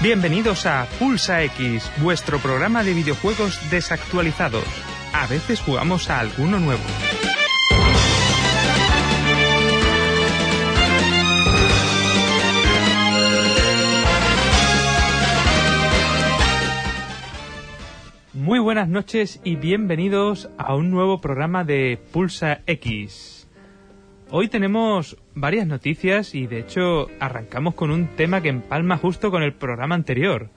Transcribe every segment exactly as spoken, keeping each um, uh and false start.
Bienvenidos a Pulsa X, vuestro programa de videojuegos desactualizados. A veces jugamos a alguno nuevo. Muy buenas noches y bienvenidos a un nuevo programa de Pulsa X. Hoy tenemos varias noticias y de hecho arrancamos con un tema que empalma justo con el programa anterior.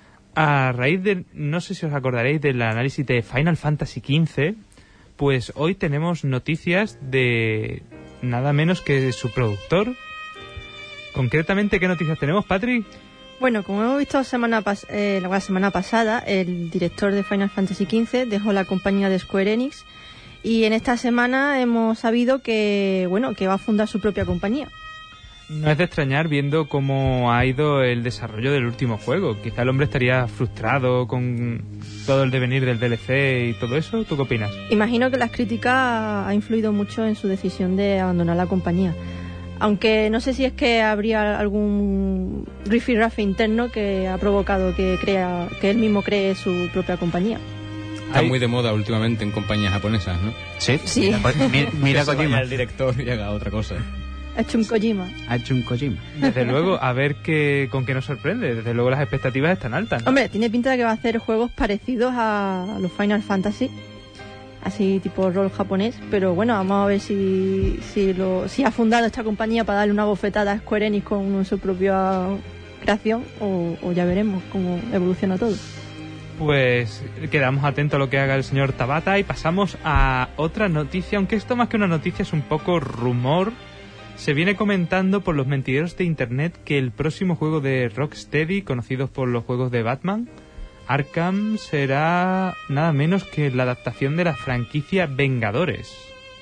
A raíz de, no sé si os acordaréis del análisis de Final Fantasy quince, pues hoy tenemos noticias de nada menos que de su productor. Concretamente, ¿qué noticias tenemos, Patri? Bueno, como hemos visto semana pas- eh, la semana pasada, el director de Final Fantasy quince dejó la compañía de Square Enix y en esta semana hemos sabido que, bueno, que va a fundar su propia compañía. No es de extrañar viendo cómo ha ido el desarrollo del último juego. Quizá el hombre estaría frustrado con todo el devenir del D L C y todo eso. ¿Tú qué opinas? Imagino que las críticas ha influido mucho en su decisión de abandonar la compañía. Aunque no sé si es que habría algún rifirrafe interno que ha provocado que crea que él mismo cree su propia compañía. Está muy de moda últimamente en compañías japonesas, ¿no? Sí, Sí. Mira, mira que se Kojima. vaya el director y haga otra cosa. Ha hecho un Kojima. Ha hecho un Kojima. Desde luego, a ver qué, con qué nos sorprende. Desde luego las expectativas están altas, ¿no? Hombre, tiene pinta de que va a hacer juegos parecidos a los Final Fantasy, así tipo rol japonés, pero bueno, vamos a ver si si, lo, si ha fundado esta compañía para darle una bofetada a Square Enix con su propia creación o, o ya veremos cómo evoluciona todo. Pues quedamos atentos a lo que haga el señor Tabata y pasamos a otra noticia, aunque esto más que una noticia es un poco rumor. Se viene comentando por los mentideros de internet que el próximo juego de Rocksteady, conocidos por los juegos de Batman, Arkham, será nada menos que la adaptación de la franquicia Vengadores.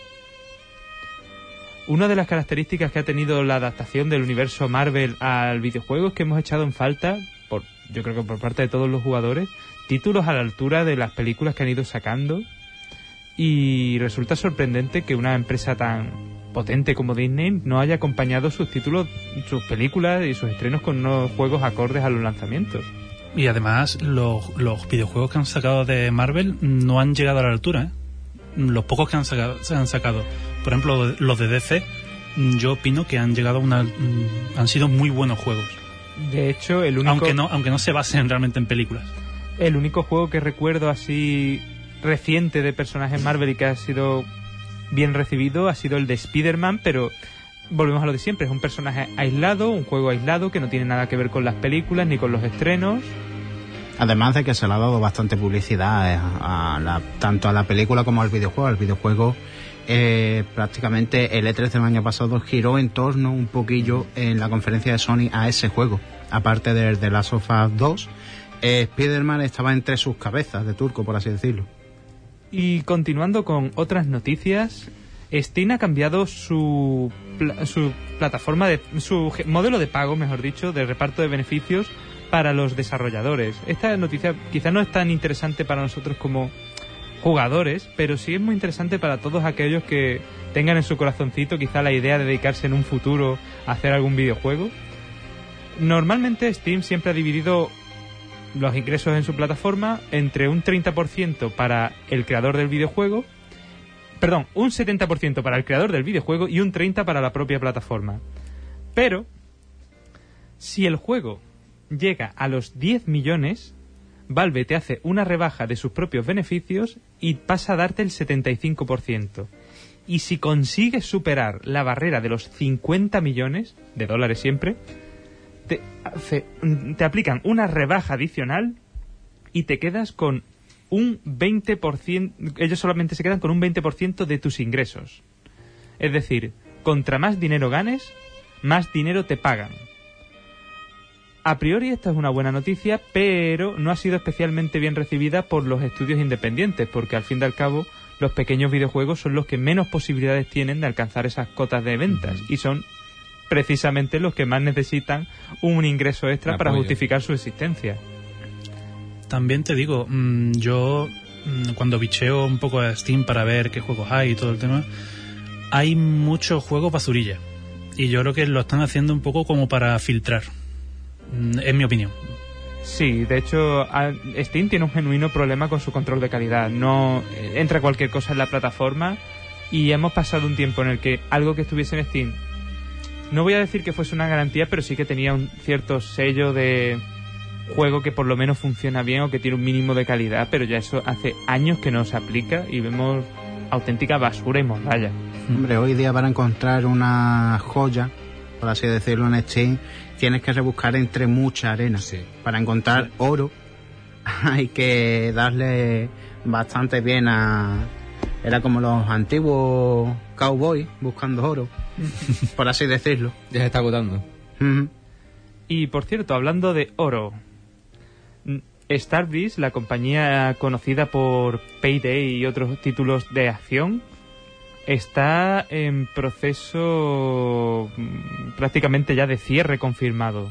Una de las características que ha tenido la adaptación del universo Marvel al videojuego es que hemos echado en falta, por, yo creo que por parte de todos los jugadores, títulos a la altura de las películas que han ido sacando, y resulta sorprendente que una empresa tan potente como Disney no haya acompañado sus títulos, sus películas y sus estrenos con unos juegos acordes a los lanzamientos. Y además los, los videojuegos que han sacado de Marvel no han llegado a la altura, ¿eh? Los pocos que han sacado, se han sacado, por ejemplo los de D C, yo opino que han llegado a una, han sido muy buenos juegos. De hecho, el único, aunque no, aunque no se basen realmente en películas. El único juego que recuerdo así reciente de personajes Marvel y que ha sido bien recibido ha sido el de Spider-Man, pero volvemos a lo de siempre, es un personaje aislado, un juego aislado que no tiene nada que ver con las películas ni con los estrenos. Además de que se le ha dado bastante publicidad a la, tanto a la película como al videojuego. El videojuego eh, prácticamente el E tres del año pasado giró en torno un poquillo en la conferencia de Sony a ese juego. Aparte de The Last of Us dos, eh, Spider-Man estaba entre sus cabezas de turco, por así decirlo. Y continuando con otras noticias, Steam ha cambiado su, pl- su plataforma, de su ge- modelo de pago, mejor dicho, de reparto de beneficios para los desarrolladores. Esta noticia quizá no es tan interesante para nosotros como jugadores, pero sí es muy interesante para todos aquellos que tengan en su corazoncito quizá la idea de dedicarse en un futuro a hacer algún videojuego. Normalmente Steam siempre ha dividido los ingresos en su plataforma entre un treinta por ciento para el creador del videojuego, perdón, un setenta por ciento para el creador del videojuego y un treinta por ciento para la propia plataforma. Pero si el juego llega a los diez millones, Valve te hace una rebaja de sus propios beneficios y pasa a darte el setenta y cinco por ciento. Y si consigues superar la barrera de los cincuenta millones de dólares siempre, te, hace, te aplican una rebaja adicional y te quedas con un veinte por ciento. Ellos solamente se quedan con un veinte por ciento de tus ingresos. Es decir, contra más dinero ganes, más dinero te pagan. A priori esta es una buena noticia, pero no ha sido especialmente bien recibida por los estudios independientes, porque al fin y al cabo los pequeños videojuegos son los que menos posibilidades tienen de alcanzar esas cotas de ventas, y son precisamente los que más necesitan un ingreso extra para justificar su existencia. También te digo, mmm, yo mmm, cuando bicheo un poco a Steam para ver qué juegos hay y todo el tema, hay muchos juegos basurilla, y yo creo que lo están haciendo un poco como para filtrar, en mi opinión. Sí, de hecho, a- Steam tiene un genuino problema con su control de calidad. No eh, entra cualquier cosa en la plataforma y hemos pasado un tiempo en el que algo que estuviese en Steam, no voy a decir que fuese una garantía, pero sí que tenía un cierto sello de juego que por lo menos funciona bien o que tiene un mínimo de calidad, pero ya eso hace años que no se aplica y vemos auténtica basura y morralla. Hombre, hoy día para encontrar una joya, por así decirlo, en Steam, tienes que rebuscar entre mucha arena. Sí. Para encontrar oro hay que darle bastante bien a... Era como los antiguos cowboys buscando oro, por así decirlo. Ya se está agotando. Ujú. Y por cierto, hablando de oro, Starbreeze, la compañía conocida por Payday y otros títulos de acción, está en proceso mm, prácticamente ya de cierre confirmado.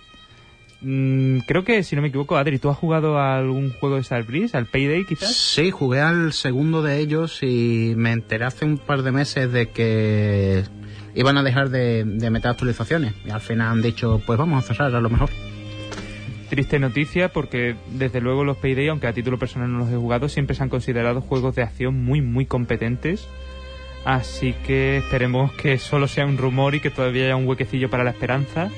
Mm, creo que, si no me equivoco, Adri, ¿tú has jugado a algún juego de Starbreeze? ¿Al Payday quizás? Sí, jugué al segundo de ellos y me enteré hace un par de meses de que iban a dejar de, de meter actualizaciones. Y al final han dicho, pues vamos a cerrar a lo mejor. Triste noticia porque desde luego los Payday, aunque a título personal no los he jugado, siempre se han considerado juegos de acción muy muy competentes. Así que esperemos que solo sea un rumor y que todavía haya un huequecillo para la esperanza.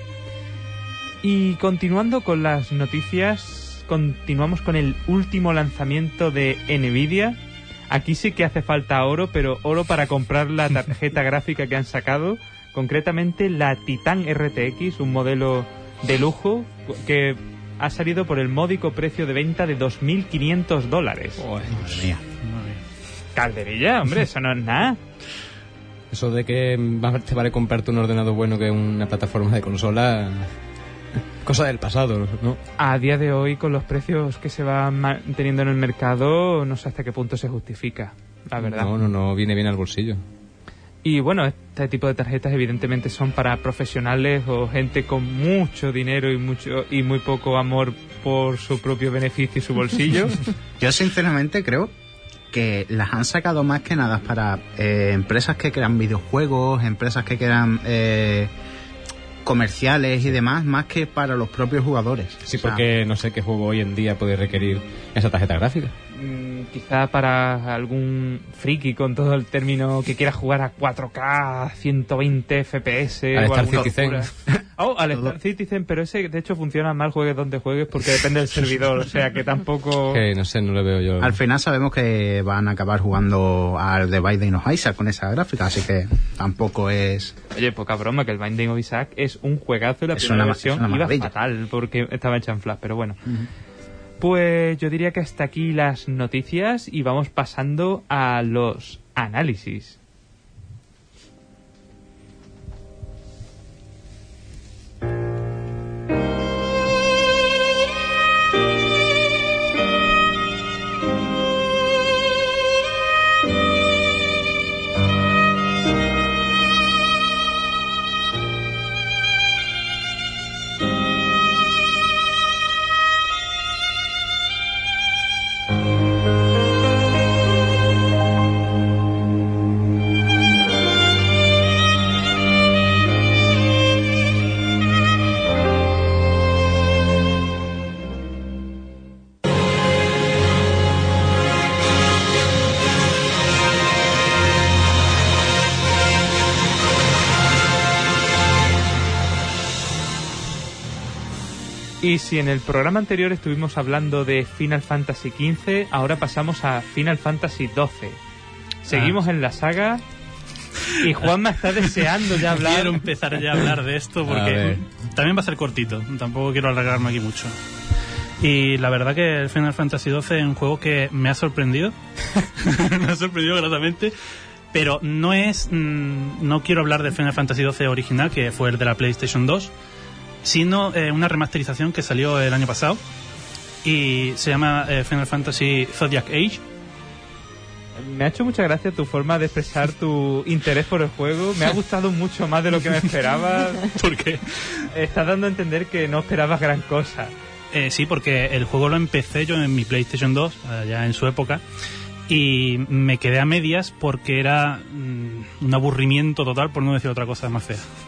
Y continuando con las noticias, continuamos con el último lanzamiento de Nvidia. Aquí sí que hace falta oro, pero oro para comprar la tarjeta gráfica que han sacado, concretamente la Titan R T X, un modelo de lujo que ha salido por el módico precio de venta de dos mil quinientos dólares. Madre mía. Calderilla, hombre, eso no es nada. Eso de que más te vale comprarte un ordenador bueno que una plataforma de consola, cosa del pasado, ¿no? A día de hoy, con los precios que se van manteniendo en el mercado, no sé hasta qué punto se justifica, la verdad. No, no, no viene bien al bolsillo. Y bueno, este tipo de tarjetas evidentemente son para profesionales o gente con mucho dinero y mucho y muy poco amor por su propio beneficio y su bolsillo. Yo sinceramente creo que las han sacado más que nada para eh, empresas que crean videojuegos, empresas que crean eh, comerciales y demás, más que para los propios jugadores. Sí, O sea, porque no sé qué juego hoy en día puede requerir esa tarjeta gráfica. Mm, quizá para algún friki con todo el término que quiera jugar a cuatro K, ciento veinte F P S Al o Star alguna Citizen. locura. Oh, al Star Citizen, pero ese de hecho funciona mal juegues donde juegues porque depende del servidor, o sea que tampoco... Que no sé, no le veo yo. al final sabemos que van a acabar jugando al The Binding of Isaac con esa gráfica, así que tampoco es... Oye, poca broma, que el Binding of Isaac es un juegazo y la Es primera una- versión es una iba maravilla. fatal porque estaba hecha en Flash, pero bueno. Pues yo diría que hasta aquí las noticias y vamos pasando a los análisis. Y si en el programa anterior estuvimos hablando de Final Fantasy quince, ahora pasamos a Final Fantasy doce. Seguimos en la saga y Juanma está deseando ya hablar. Quiero empezar ya a hablar de esto A porque ver. también va a ser cortito, tampoco quiero alargarme aquí mucho. Y la verdad que el Final Fantasy doce es un juego que me ha sorprendido, me ha sorprendido gratamente, pero no es, mmm, no quiero hablar del Final Fantasy doce original, que fue el de la PlayStation dos, sino eh, una remasterización que salió el año pasado y se llama eh, Final Fantasy Zodiac Age. Me ha hecho mucha gracia tu forma de expresar tu interés por el juego. Me ha gustado mucho más de lo que me esperaba. Porque Estás dando a entender que no esperabas gran cosa. Eh, sí, porque el juego lo empecé yo en mi PlayStation dos, eh, ya en su época, y me quedé a medias porque era mm, un aburrimiento total, por no decir otra cosa más fea.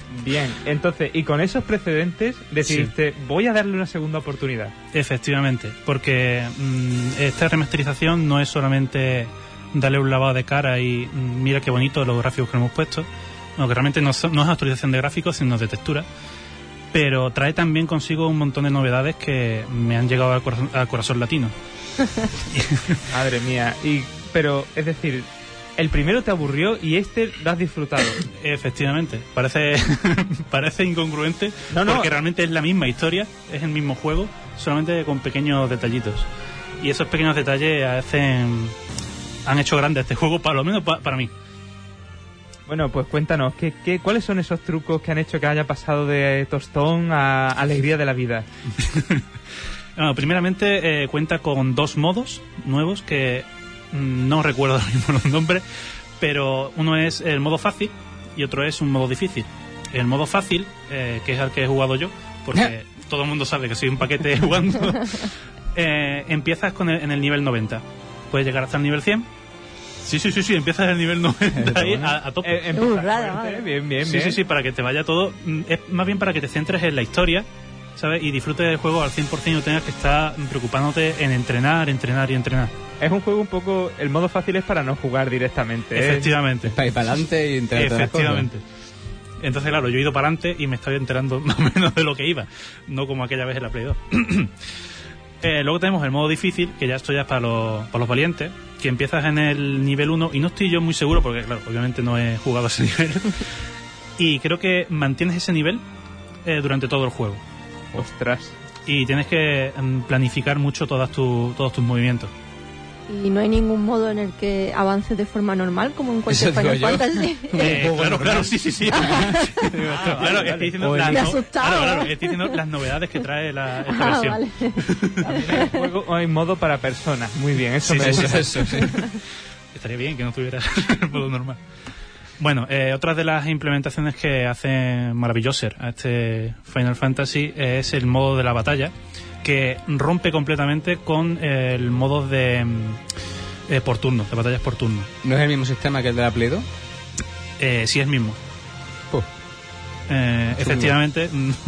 Bien, entonces, y con esos precedentes decidiste, sí. voy a darle una segunda oportunidad. Efectivamente, porque mmm, esta remasterización no es solamente darle un lavado de cara y mmm, mira qué bonito los gráficos que hemos puesto, no, que realmente no, no es actualización de gráficos, sino de textura, pero trae también consigo un montón de novedades que me han llegado al corazón, al corazón latino. Madre mía, y pero, es decir... El primero te aburrió y este lo has disfrutado. Efectivamente. Parece parece incongruente no, no. porque realmente es la misma historia, es el mismo juego, solamente con pequeños detallitos. Y esos pequeños detalles hacen han hecho grande este juego, por lo menos pa, para mí. Bueno, pues cuéntanos, ¿qué, qué, ¿cuáles son esos trucos que han hecho que haya pasado de tostón a alegría de la vida? Bueno, primeramente eh, cuenta con dos modos nuevos que... No recuerdo ahora mismo los nombres, pero uno es el modo fácil y otro es un modo difícil. El modo fácil, eh, que es el que he jugado yo, porque todo el mundo sabe que soy un paquete jugando, eh, empiezas con el, en el nivel noventa. Puedes llegar hasta el nivel cien. Sí, sí, sí, sí, empiezas en el nivel noventa ahí a, a tope. Eh, uh, rara, bien, bien, sí, bien. sí, sí, para que te vaya todo. Es más bien para que te centres en la historia, ¿sabes? Y disfrutes del juego al cien por ciento y no tengas que estar preocupándote en entrenar, entrenar y entrenar. Es un juego un poco... El modo fácil es para no jugar directamente. ¿eh? Efectivamente. Es para ir para adelante y enterar. Efectivamente. Entonces, claro, yo he ido para adelante y me estaba enterando más o menos de lo que iba. No como aquella vez en la Play dos. eh, luego tenemos el modo difícil, que ya esto ya es para los, para los valientes, que empiezas en el nivel uno, y no estoy yo muy seguro, porque claro, obviamente no he jugado a ese nivel. Y creo que mantienes ese nivel eh, durante todo el juego. Ostras. Y tienes que um, planificar mucho todas tu, todos tus movimientos. Y no hay ningún modo en el que avances de forma normal, como en cualquier Final Fantasy. Eh, claro, claro, sí, sí, sí. ah, claro, vale, estoy diciendo, las, no, claro, claro, estoy diciendo las novedades que trae la, esta ah, versión. Vale. También hay, juego, hay modo para personas. Muy bien, eso sí, me sí, gusta. Eso, sí. Estaría bien que no tuviera el modo normal. Bueno, eh, otra de las implementaciones que hacen maravilloso a este Final Fantasy es el modo de la batalla, que rompe completamente con el modo de eh, por turno, de batallas por turno. ¿No es el mismo sistema que el de la Play dos? Eh, sí, es el mismo. Uh, eh, efectivamente,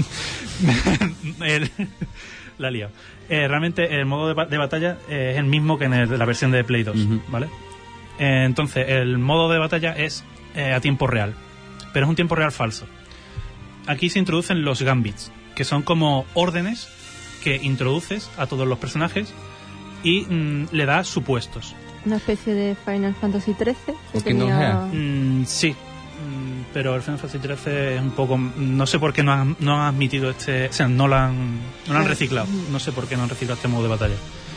el, la he liado. Eh, realmente el modo de, de batalla eh, es el mismo que en el, la versión de Play dos, uh-huh. ¿vale? Eh, entonces, el modo de batalla es eh, a tiempo real, pero es un tiempo real falso. Aquí se introducen los gambits, que son como órdenes que introduces a todos los personajes y mmm, le das supuestos. Una especie de Final Fantasy trece. Que tenía... mm, sí, mm, pero el Final Fantasy trece es un poco... No sé por qué no han, no han admitido este... O sea, no lo han, no lo han reciclado. No sé por qué no han reciclado este modo de batalla.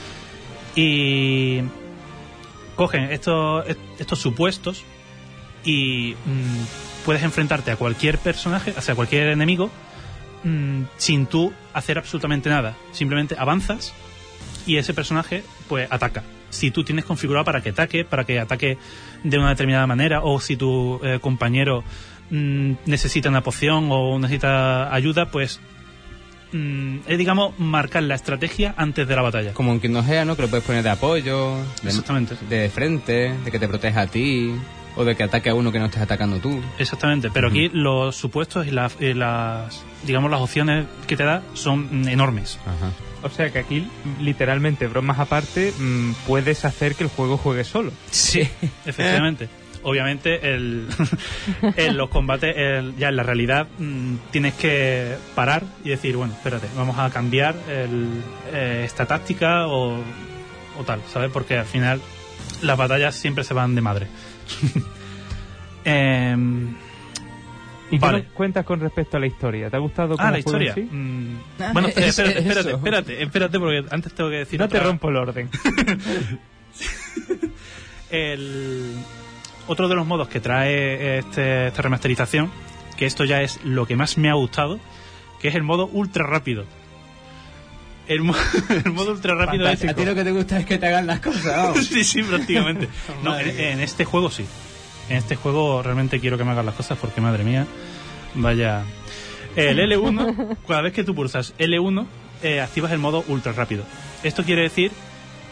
Y cogen estos, estos supuestos y mmm, puedes enfrentarte a cualquier personaje, o sea, a cualquier enemigo, sin tú hacer absolutamente nada. Simplemente avanzas y ese personaje pues ataca. Si tú tienes configurado para que ataque, para que ataque de una determinada manera, o si tu eh, compañero mmm, necesita una poción o necesita ayuda, pues mmm, es, digamos, marcar la estrategia antes de la batalla. Como en Kingdom Hearts, ¿no? Que lo puedes poner de apoyo, de, exactamente, de frente, de que te proteja a ti, o de que ataque a uno que no estés atacando tú. Exactamente, pero uh-huh. aquí los supuestos y las, y las, digamos, las opciones que te da son enormes. Uh-huh. O sea que aquí, literalmente, bromas aparte, mmm, puedes hacer que el juego juegue solo. Sí, efectivamente. Obviamente, el, en los combates, el, ya en la realidad, mmm, tienes que parar y decir, bueno, espérate, vamos a cambiar el, eh, esta táctica o, o tal, ¿sabes? Porque al final las batallas siempre se van de madre. eh, ¿Y vale. qué nos cuentas con respecto a la historia? ¿Te ha gustado cómo Ah, la historia. Sí? Mm, bueno, espérate, espérate, espérate, espérate, espérate, porque antes tengo que decir. No otra... te rompo el orden. el otro de los modos que trae este, esta remasterización, que esto ya es lo que más me ha gustado, que es el modo ultra rápido. El, mo el modo ultra rápido es... A ti lo que te gusta es que te hagan las cosas, ¿no? Sí, sí, prácticamente. No, en, en este juego sí. En este juego realmente quiero que me hagan las cosas porque, madre mía, vaya... El L uno, cada vez que tú pulsas L uno, eh, activas el modo ultra rápido. Esto quiere decir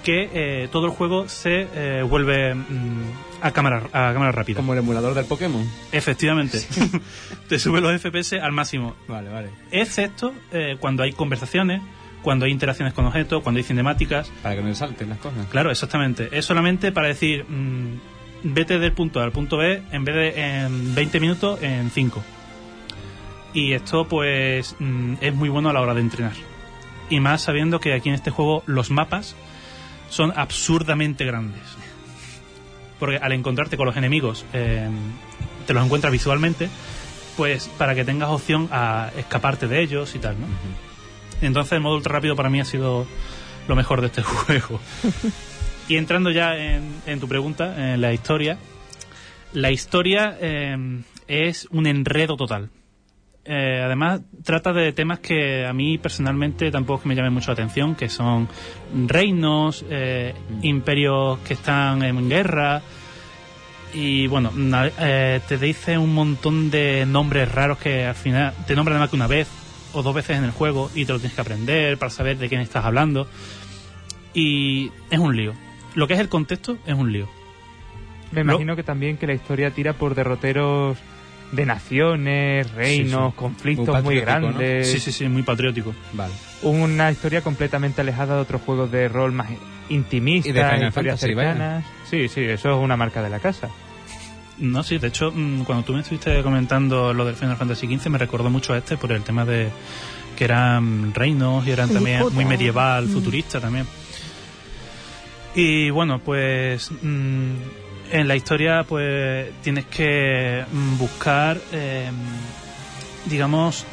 que eh, todo el juego se eh, vuelve mm, a cámara a cámara rápida. Como el emulador del Pokémon. Efectivamente. Te sube los F P S al máximo. Vale, vale. Excepto eh, cuando hay conversaciones, cuando hay interacciones con objetos, cuando hay cinemáticas. Para que no salten las cosas. Claro, exactamente. Es solamente para decir, mmm, vete del punto A al punto B, en vez de en veinte minutos, en cinco. Y esto, pues, mmm, es muy bueno a la hora de entrenar. Y más sabiendo que aquí en este juego los mapas son absurdamente grandes. Porque al encontrarte con los enemigos, eh, te los encuentras visualmente, pues para que tengas opción a escaparte de ellos y tal, ¿no? Uh-huh. Entonces el modo ultra rápido para mí ha sido lo mejor de este juego. Y entrando ya en, en tu pregunta, en la historia, la historia eh, es un enredo total. Eh, además trata de temas que a mí personalmente tampoco es que me llamen mucho la atención, que son reinos, eh, mm. imperios que están en guerra y bueno, eh, te dice un montón de nombres raros que al final te nombran más que una vez o dos veces en el juego y te lo tienes que aprender para saber de quién estás hablando y es un lío. Lo que es el contexto es un lío. Me imagino lo... que también que la historia tira por derroteros de naciones, reinos, sí, sí. conflictos muy, muy grandes. ¿No? Sí, sí, sí, muy patriótico. Vale. Una historia completamente alejada de otros juegos de rol más intimistas, y de Final historias Fantasy, cercanas. Vaya. Sí, sí, eso es una marca de la casa. No, sí, de hecho, cuando tú me estuviste comentando lo del Final Fantasy quince, me recordó mucho a este por el tema de que eran reinos y eran sí, también puta. muy medieval, mm. futurista también. Y bueno, pues... Mmm, en la historia pues tienes que buscar eh, digamos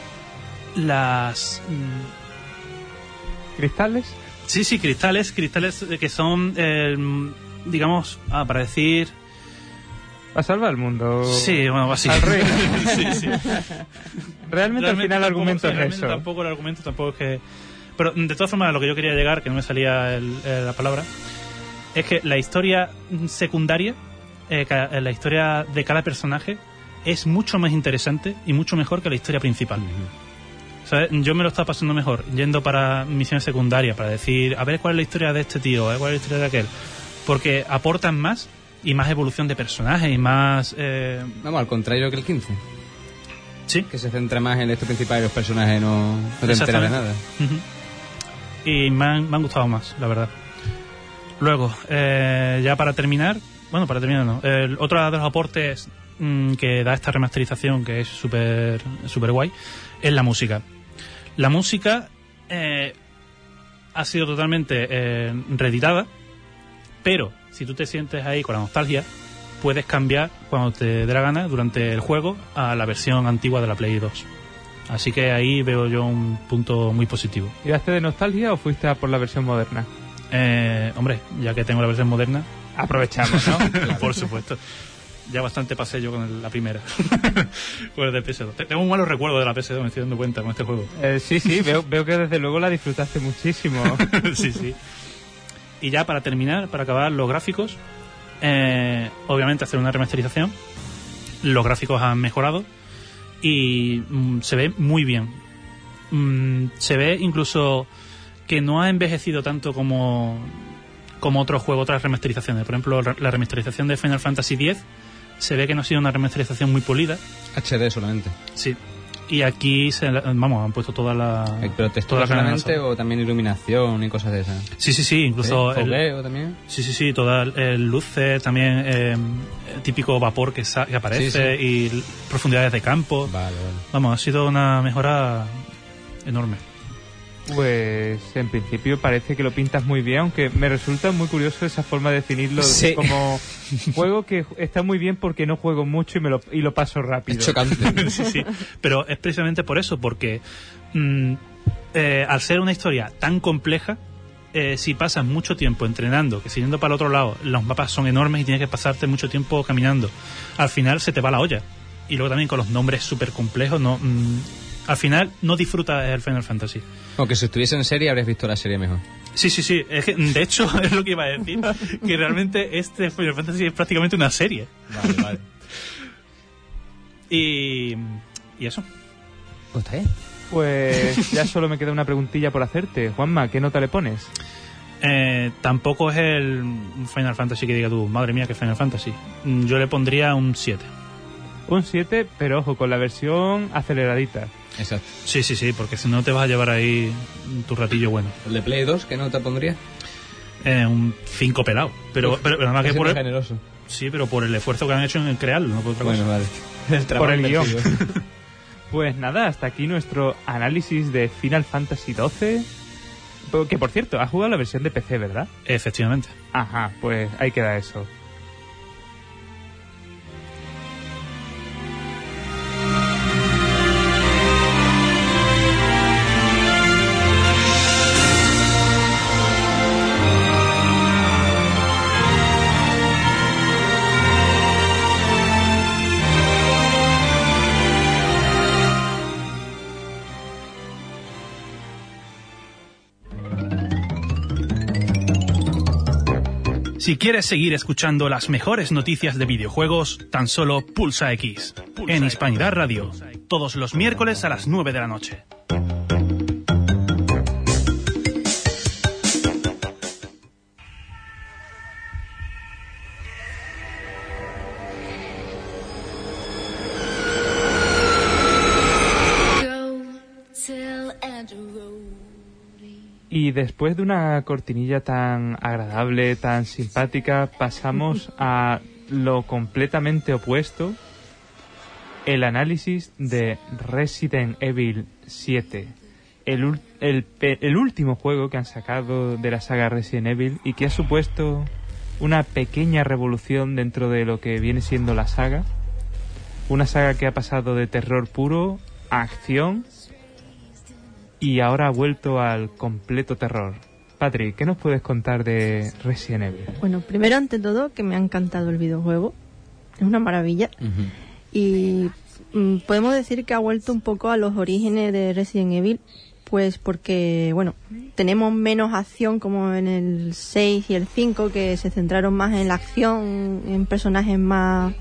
las cristales sí sí cristales cristales que son eh, digamos ah, para decir para salvar el mundo sí bueno básicamente sí, sí. realmente, realmente al final el argumento sí, es eso tampoco el argumento tampoco es que pero de todas formas a lo que yo quería llegar que no me salía el, eh, la palabra es que la historia secundaria, eh, la historia de cada personaje, es mucho más interesante y mucho mejor que la historia principal. Uh-huh. ¿Sabes? Yo me lo estaba pasando mejor yendo para misiones secundarias, para decir, a ver cuál es la historia de este tío, a ver cuál es la historia de aquel. Porque aportan más y más evolución de personajes y más... Eh... Vamos, al contrario que el quince. Sí. Que se centra más en la historia principal y los personajes no, no te enteras de nada. Uh-huh. Y me han, me han gustado más, la verdad. Luego, eh, ya para terminar, bueno, para terminar no, el otro de los aportes mmm, que da esta remasterización, que es súper súper guay, es la música. La música eh, ha sido totalmente eh, reeditada, pero si tú te sientes ahí con la nostalgia, puedes cambiar cuando te dé la gana durante el juego a la versión antigua de la Play dos. Así que ahí veo yo un punto muy positivo. ¿Tiraste de nostalgia o fuiste a por la versión moderna? Eh, hombre, ya que tengo la versión moderna, aprovechamos, ¿no? Claro. Por supuesto. Ya bastante pasé yo con el, la primera. Pues de P S dos. Tengo un malos recuerdo de la P S dos, me estoy dando cuenta con este juego. Eh, sí, sí, veo, veo que desde luego la disfrutaste muchísimo. Sí, sí. Y ya para terminar, para acabar, los gráficos. Eh, obviamente hacer una remasterización. Los gráficos han mejorado y mm, se ve muy bien. Mm, se ve incluso... que no ha envejecido tanto como como otros juegos, otras remasterizaciones. Por ejemplo, la remasterización de Final Fantasy diez se ve que no ha sido una remasterización muy polida. H D solamente. Sí. Y aquí, se, vamos, han puesto toda la... ¿Pero textura solamente o también iluminación y cosas de esas? Sí, sí, sí. Incluso... ¿Sí? ¿Fogueo el, también? Sí, sí, sí. Toda el luces, también eh, típico vapor que, sa- que aparece, sí, sí. Y profundidades de campo. Vale, vale. Vamos, ha sido una mejora enorme. Pues en principio parece que lo pintas muy bien, aunque me resulta muy curioso esa forma de definirlo, sí, como juego que está muy bien porque no juego mucho y me lo, y lo paso rápido. Es chocante. Sí, sí. Pero es precisamente por eso, porque mmm, eh, al ser una historia tan compleja, eh, si pasas mucho tiempo entrenando, que siguiendo para el otro lado, los mapas son enormes y tienes que pasarte mucho tiempo caminando, al final se te va la olla. Y luego también con los nombres súper complejos, no... Mmm, al final no disfrutas el Final Fantasy. Aunque si estuviese en serie habrías visto la serie mejor. Sí, sí, sí. Es que, de hecho, es lo que iba a decir. Que realmente este Final Fantasy es prácticamente una serie. Vale, vale. Y... Y eso. Pues está bien. Pues ya solo me queda una preguntilla por hacerte. Juanma, ¿qué nota le pones? Eh, tampoco es el Final Fantasy que diga tú, madre mía, que Final Fantasy. Yo le pondría un siete. Un siete, pero ojo, con la versión aceleradita. Exacto. Sí, sí, sí, porque si no te vas a llevar ahí tu ratillo bueno. ¿El de Play dos qué nota pondría? Eh, un cinco pelado. Pero, pero, pero nada más que por el, generoso. sí, pero por el esfuerzo que han hecho en crearlo, no por otra Bueno, cosa. vale. El Por el guión. invertido. Pues nada, hasta aquí nuestro análisis de Final Fantasy doce. Que por cierto, has jugado la versión de P C, ¿verdad? Efectivamente. Ajá, pues ahí queda eso. Si quieres seguir escuchando las mejores noticias de videojuegos, tan solo pulsa X. En Hispanidad Radio, todos los miércoles a las nueve de la noche. Y después de una cortinilla tan agradable, tan simpática, pasamos a lo completamente opuesto, el análisis de Resident Evil siete, el, ul- el, pe- el último juego que han sacado de la saga Resident Evil y que ha supuesto una pequeña revolución dentro de lo que viene siendo la saga, una saga que ha pasado de terror puro a acción y ahora ha vuelto al completo terror. Patrick, ¿qué nos puedes contar de Resident Evil? Bueno, primero ante todo que me ha encantado el videojuego. Es una maravilla. Ujú. Y mm, podemos decir que ha vuelto un poco a los orígenes de Resident Evil, pues porque, bueno, tenemos menos acción como en el seis y el cinco, que se centraron más en la acción, en personajes más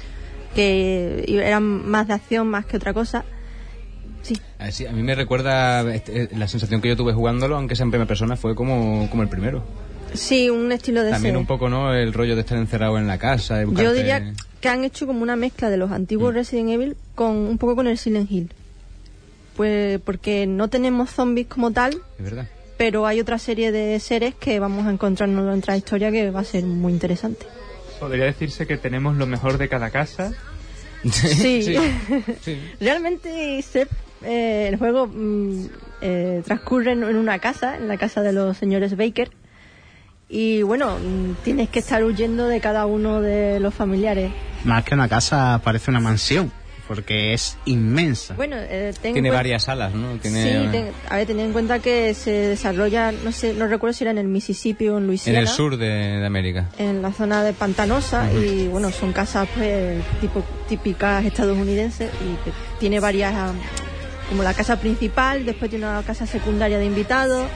que eran más de acción más que otra cosa. Sí. A, sí, a mí me recuerda este, la sensación que yo tuve jugándolo, aunque sea en primera persona, fue como, como el primero. Sí, un estilo de También ese. un poco, ¿no? El rollo de estar encerrado en la casa. Y Yo buscarte- diría que han hecho como una mezcla de los antiguos Mm. Resident Evil con un poco con el Silent Hill. Pues porque no tenemos zombies como tal, Es verdad. pero hay otra serie de seres que vamos a encontrarnos en nuestra historia que va a ser muy interesante. Podría decirse que tenemos lo mejor de cada casa. Sí. sí, sí. Realmente Sep, eh, el juego mm, eh, transcurre en, en una casa, en la casa de los señores Baker. Y bueno, mm, tienes que estar huyendo de cada uno de los familiares. Más que una casa, parece una mansión, porque es inmensa. Bueno, eh, ten en Tiene cuen- varias salas, ¿no? Tiene, Sí, ten- a ver, tened en cuenta que se desarrolla, no sé, no recuerdo si era en el Mississippi o en en Luisiana. el sur de, de América. En la zona de pantanosa. Ujú. Y bueno, son casas pues tipo típicas estadounidenses y que tiene varias, ah, como la casa principal, después tiene una casa secundaria de invitados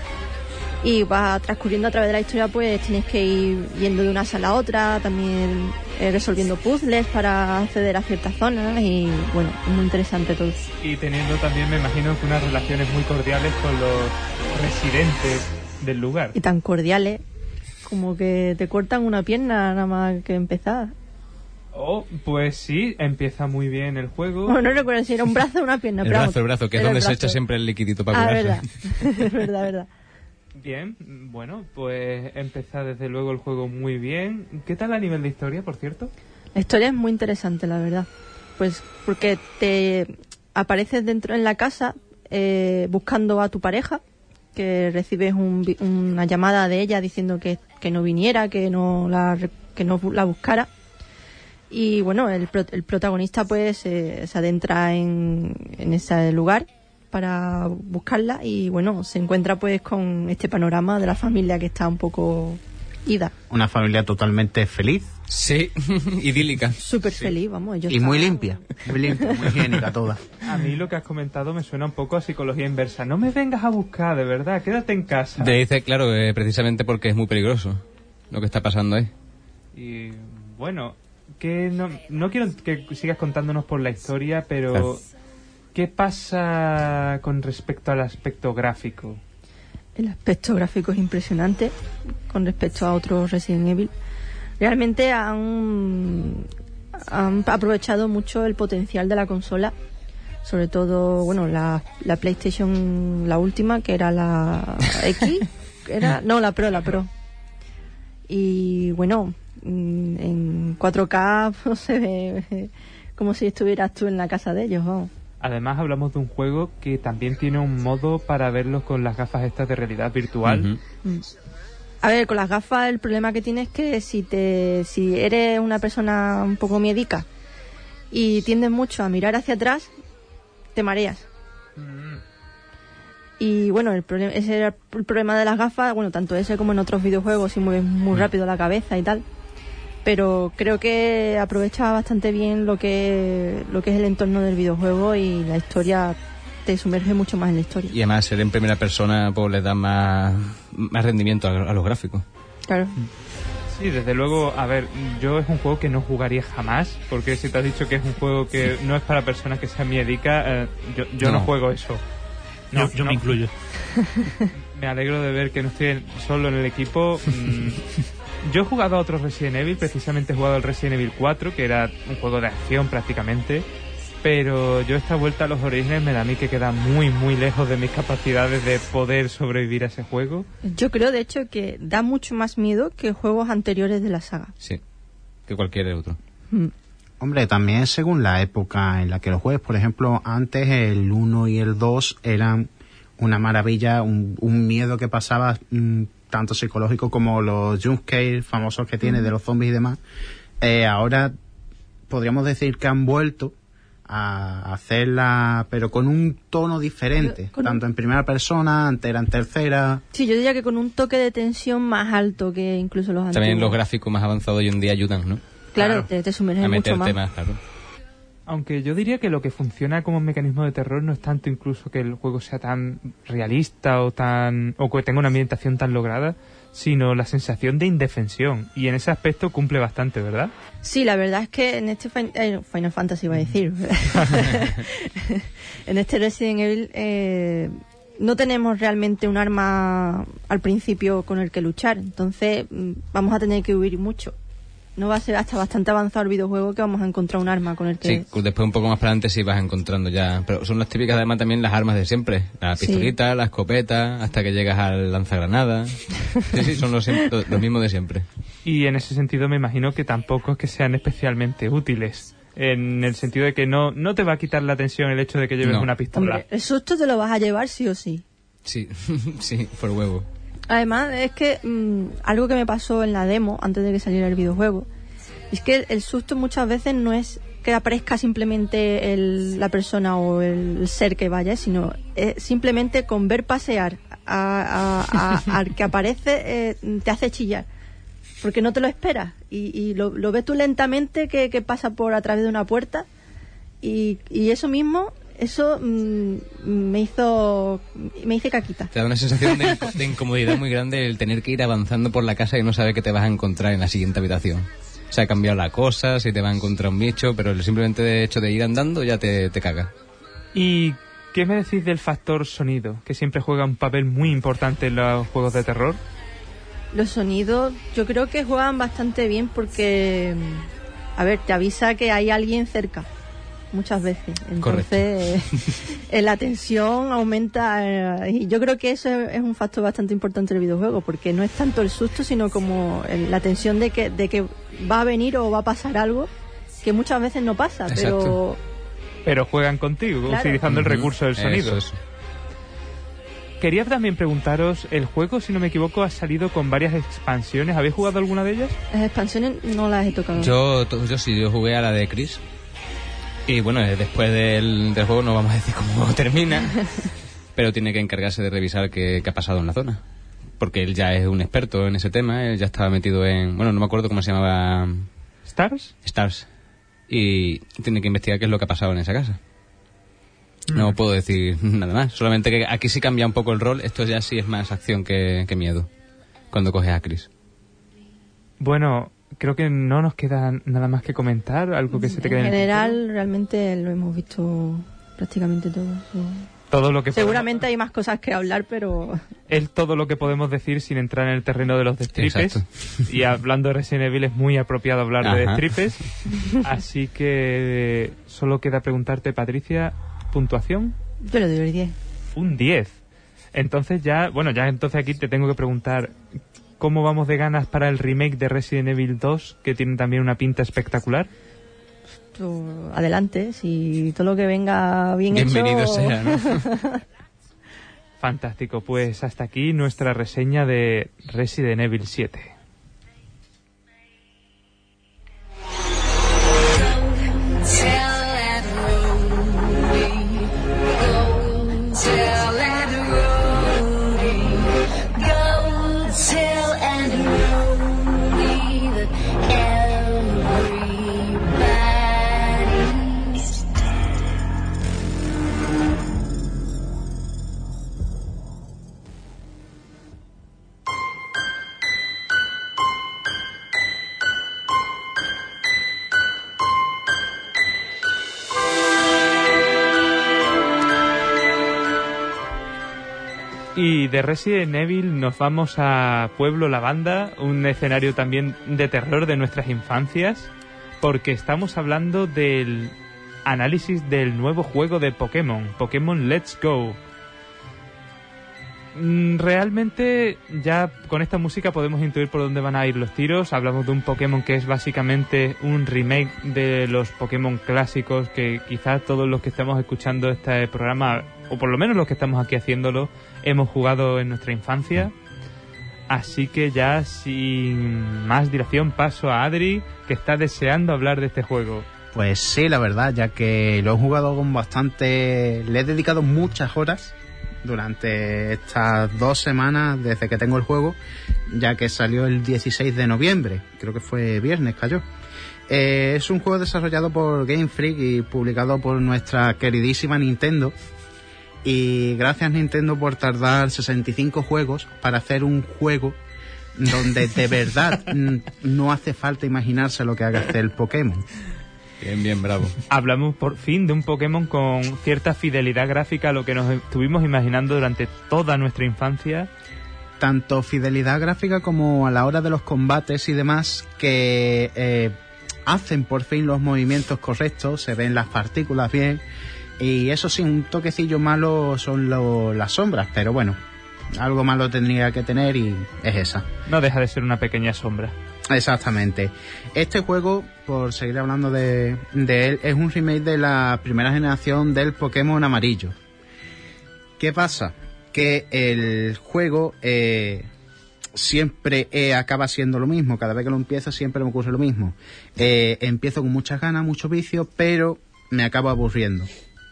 y va transcurriendo a través de la historia, pues tienes que ir yendo de una sala a otra, también eh, resolviendo puzzles para acceder a ciertas zonas y bueno, es muy interesante todo. Y teniendo también, me imagino, que unas relaciones muy cordiales con los residentes del lugar. Y tan cordiales como que te cortan una pierna nada más que empezar. Oh, pues sí, empieza muy bien el juego. Bueno, no recuerdo si era un brazo o una pierna. El pero brazo, vamos, el brazo, que es era el donde se brazo. echa siempre el liquidito para Ah, curarse. verdad, es verdad, verdad. Bien, bueno, pues empieza desde luego el juego muy bien. ¿Qué tal a nivel de historia, por cierto? La historia es muy interesante, la verdad. Pues porque te apareces dentro en la casa eh, buscando a tu pareja, que recibes un vi- una llamada de ella diciendo que, que no viniera, que no la, re- que no la buscara. Y bueno, el, pro- el protagonista pues eh, se adentra en, en ese lugar para buscarla y bueno, se encuentra pues con este panorama de la familia que está un poco ida. Una familia totalmente feliz Sí, idílica. Súper feliz, vamos. Ellos y muy están- limpia. Muy limpia, muy higiénica toda. A mí lo que has comentado me suena un poco a psicología inversa. No me vengas a buscar, de verdad, quédate en casa. Te dice, claro, eh, precisamente porque es muy peligroso lo que está pasando ahí. Y bueno, que no, no quiero que sigas contándonos por la historia, pero Claro. ¿qué pasa con respecto al aspecto gráfico? el aspecto gráfico es impresionante con respecto a otros Resident Evil. Realmente han, han aprovechado mucho el potencial de la consola, sobre todo, bueno, la, la PlayStation, la última, que era la X, era no, la Pro, la Pro. Y bueno, en cuatro K no se ve como si estuvieras tú en la casa de ellos, vamos. Además hablamos de un juego que también tiene un modo para verlos con las gafas estas de realidad virtual. Uh-huh. A ver, con las gafas el problema que tienes es que si te si eres una persona un poco miedica y tiendes mucho a mirar hacia atrás, te mareas. Mm. Y bueno, el problema, ese era el problema de las gafas, bueno, tanto ese como en otros videojuegos, si mueves muy rápido la cabeza y tal. Pero creo que aprovecha bastante bien lo que lo que es el entorno del videojuego y la historia, te sumerge mucho más en la historia. Y además ser en primera persona pues le da más, más rendimiento a, a los gráficos. Claro. Sí, desde luego, a ver, yo es un juego que no jugaría jamás, porque si te has dicho que es un juego que no es para personas que sean miedicas, eh, yo, yo no. no juego eso. No, yo yo no. me incluyo. Me alegro de ver que no estoy solo en el equipo. Yo he jugado a otros Resident Evil, precisamente he jugado al Resident Evil cuatro, que era un juego de acción prácticamente, pero yo esta vuelta a los orígenes me da a mí que queda muy, muy lejos de mis capacidades de poder sobrevivir a ese juego. Yo creo, de hecho, que da mucho más miedo que juegos anteriores de la saga. Sí, que cualquier otro. Mm. Hombre, también según la época en la que lo juegues. Por ejemplo, antes el uno y el dos eran una maravilla, un, un miedo que pasaba... Mmm, tanto psicológico como los jumpscares famosos que tiene de los zombies y demás. Eh, ahora podríamos decir que han vuelto a hacerla, pero con un tono diferente, con tanto un... en primera persona, antes era en tercera. Sí, yo diría que con un toque de tensión más alto que incluso los antiguos. También los gráficos más avanzados hoy en día ayudan, ¿no? Claro, claro. te, te sumergen mucho más. más claro. Aunque yo diría que lo que funciona como mecanismo de terror no es tanto incluso que el juego sea tan realista o tan o que tenga una ambientación tan lograda, sino la sensación de indefensión. Y en ese aspecto cumple bastante, ¿verdad? Sí, la verdad es que en este fin- eh, Final Fantasy iba a decir. En este Resident Evil eh, no tenemos realmente un arma al principio con el que luchar. Entonces vamos a tener que huir mucho. No va a ser hasta bastante avanzado el videojuego que vamos a encontrar un arma con el que... Sí, después un poco más para adelante sí vas encontrando ya... Pero son las típicas además también las armas de siempre. La pistolita, sí. La escopeta, hasta que llegas al lanzagranadas. Sí, sí, son los, los, los mismos de siempre. Y en ese sentido me imagino que tampoco es que sean especialmente útiles. En el sentido de que no, no te va a quitar la tensión el hecho de que lleves no. una pistola. Hombre, el susto te lo vas a llevar sí o sí. Sí, sí, por huevo. Además, es que mmm, algo que me pasó en la demo, antes de que saliera el videojuego, es que el, el susto muchas veces no es que aparezca simplemente el, la persona o el, el ser que vaya, sino eh, simplemente con ver pasear a, a, a, al que aparece eh, te hace chillar, porque no te lo esperas y, y lo, lo ves tú lentamente que, que pasa por a través de una puerta y, y eso mismo... Eso mmm, me hizo me hice caquita. Te da una sensación de, inco- de incomodidad muy grande el tener que ir avanzando por la casa y no saber qué te vas a encontrar en la siguiente habitación. Se ha cambiado la cosa, si te va a encontrar un bicho, pero el simplemente hecho de ir andando ya te, te caga. ¿Y qué me decís del factor sonido, que siempre juega un papel muy importante en los juegos de terror? Los sonidos yo creo que juegan bastante bien porque, a ver, te avisa que hay alguien cerca. Muchas veces. Entonces, eh, la tensión aumenta. Eh, y yo creo que eso es, es un factor bastante importante del videojuego, porque no es tanto el susto, sino como el, la tensión de que, de que va a venir o va a pasar algo que muchas veces no pasa. Exacto. Pero pero juegan contigo, claro. Utilizando uh-huh. el recurso del sonido. Eso, eso. Quería también preguntaros, el juego, si no me equivoco, ha salido con varias expansiones. ¿Habéis jugado alguna de ellas? Las expansiones no las he tocado. Yo, yo sí, yo jugué a la de Chris. Y bueno, después del, del juego no vamos a decir cómo termina, pero tiene que encargarse de revisar qué, qué ha pasado en la zona. Porque él ya es un experto en ese tema, él ya estaba metido en... Bueno, no me acuerdo cómo se llamaba... ¿Stars? Stars. Y tiene que investigar qué es lo que ha pasado en esa casa. No mm. puedo decir nada más, solamente que aquí sí cambia un poco el rol, esto ya sí es más acción que, que miedo, cuando coges a Chris. Bueno... Creo que no nos queda nada más que comentar, algo que se te quede en en general, el realmente lo hemos visto prácticamente todo. Sí. todo lo que Seguramente podemos, hay más cosas que hablar, pero... es todo lo que podemos decir sin entrar en el terreno de los destripes. Exacto. Y hablando de Resident Evil es muy apropiado hablar de Ajá. destripes. Así que solo queda preguntarte, Patricia, ¿puntuación? Yo le doy el diez. Un diez. Entonces ya, bueno, ya entonces aquí te tengo que preguntar, ¿cómo vamos de ganas para el remake de Resident Evil dos, que tiene también una pinta espectacular? Tú, adelante, si todo lo que venga bien Bienvenido hecho... sea, ¿no? Fantástico, pues hasta aquí nuestra reseña de Resident Evil siete. Y de Resident Evil nos vamos a Pueblo Lavanda, un escenario también de terror de nuestras infancias, porque estamos hablando del análisis del nuevo juego de Pokémon, Pokémon Let's Go. Realmente ya con esta música podemos intuir por dónde van a ir los tiros. Hablamos de un Pokémon que es básicamente un remake de los Pokémon clásicos que quizás todos los que estamos escuchando este programa, o por lo menos los que estamos aquí haciéndolo, hemos jugado en nuestra infancia. Así que ya sin más dilación paso a Adri, que está deseando hablar de este juego. Pues sí, la verdad, ya que lo he jugado con bastante... Le he dedicado muchas horas durante estas dos semanas desde que tengo el juego, ya que salió el dieciséis de noviembre, creo que fue viernes, cayó. Eh, es un juego desarrollado por Game Freak y publicado por nuestra queridísima Nintendo. Y gracias Nintendo por tardar sesenta y cinco juegos para hacer un juego donde de verdad no hace falta imaginarse lo que haga hacer el Pokémon. Bien, bien, bravo. Hablamos por fin de un Pokémon con cierta fidelidad gráfica a lo que nos estuvimos imaginando durante toda nuestra infancia. Tanto fidelidad gráfica como a la hora de los combates y demás, que eh, hacen por fin los movimientos correctos, se ven las partículas bien. Y eso sí, un toquecillo malo son lo, las sombras, pero bueno, algo malo tendría que tener y es esa. No deja de ser una pequeña sombra. Exactamente. Este juego, por seguir hablando de, de él, es un remake de la primera generación del Pokémon amarillo. ¿Qué pasa? Que el juego eh, siempre eh, acaba siendo lo mismo. Cada vez que lo empiezo siempre me ocurre lo mismo. Eh, empiezo con muchas ganas, mucho vicio, pero me acabo aburriendo.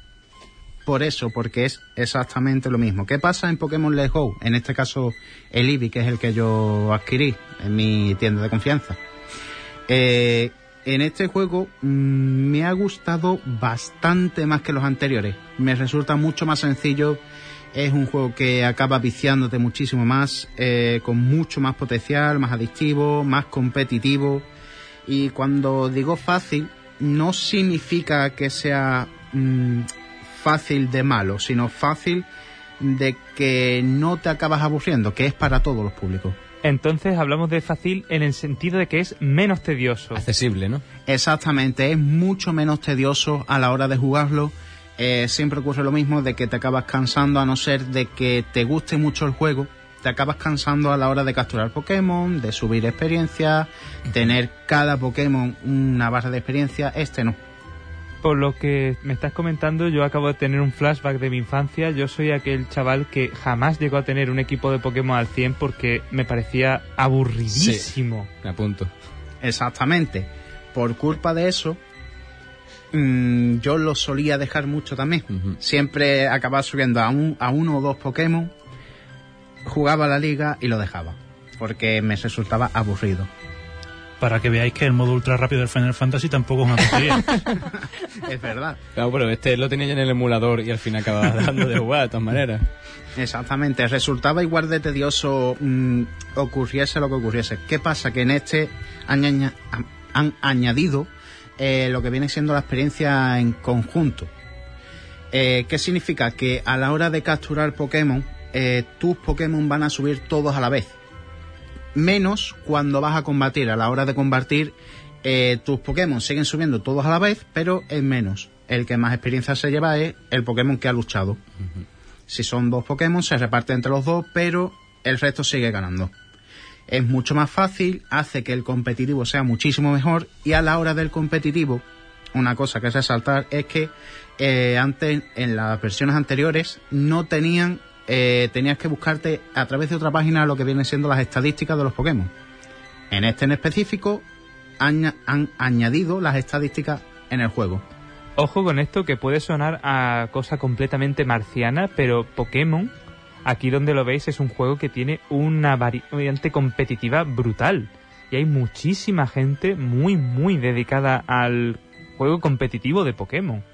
Por eso, porque es exactamente lo mismo. ¿Qué pasa en Pokémon Let's Go? En este caso, el Eevee, que es el que yo adquirí en mi tienda de confianza. Eh, en este juego mmm, me ha gustado bastante más que los anteriores. Me resulta mucho más sencillo. Es un juego que acaba viciándote muchísimo más, eh, con mucho más potencial, más adictivo, más competitivo. Y cuando digo fácil, no significa que sea... Mmm, fácil de malo, sino fácil de que no te acabas aburriendo, que es para todos los públicos. Entonces hablamos de fácil en el sentido de que es menos tedioso. Accesible, ¿no? Exactamente, es mucho menos tedioso a la hora de jugarlo. Eh, siempre ocurre lo mismo, de que te acabas cansando, a no ser de que te guste mucho el juego, te acabas cansando a la hora de capturar Pokémon, de subir experiencia, tener cada Pokémon una barra de experiencia. Este no. Por lo que me estás comentando, yo acabo de tener un flashback de mi infancia. Yo soy aquel chaval que jamás llegó a tener un equipo de Pokémon al cien porque me parecía aburridísimo. Sí, me apunto. Exactamente. Por culpa de eso, mmm, yo lo solía dejar mucho también. Uh-huh. Siempre acababa subiendo a, un, a uno o dos Pokémon, jugaba la liga y lo dejaba, porque me resultaba aburrido. Para que veáis que el modo ultra rápido del Final Fantasy tampoco es una tontería. Es verdad. Claro, pero este lo tenía ya en el emulador y al fin acababa dejando de jugar de todas maneras. Exactamente, resultaba igual de tedioso, mmm, ocurriese lo que ocurriese. ¿Qué pasa? Que en este han, aña- han añadido eh, lo que viene siendo la experiencia en conjunto. Eh, ¿Qué significa? Que a la hora de capturar Pokémon, eh, tus Pokémon van a subir todos a la vez. Menos cuando vas a combatir. A la hora de combatir, eh, tus Pokémon siguen subiendo todos a la vez, pero es menos. El que más experiencia se lleva es el Pokémon que ha luchado. Uh-huh. Si son dos Pokémon, se reparte entre los dos, pero el resto sigue ganando. Es mucho más fácil, hace que el competitivo sea muchísimo mejor, y a la hora del competitivo, una cosa que es resaltar es que eh, antes, en las versiones anteriores, no tenían, eh, tenías que buscarte a través de otra página lo que vienen siendo las estadísticas de los Pokémon. En este en específico han, han añadido las estadísticas en el juego. Ojo con esto, que puede sonar a cosa completamente marciana, pero Pokémon, aquí donde lo veis, es un juego que tiene una variante competitiva brutal. Y hay muchísima gente muy, muy dedicada al juego competitivo de Pokémon.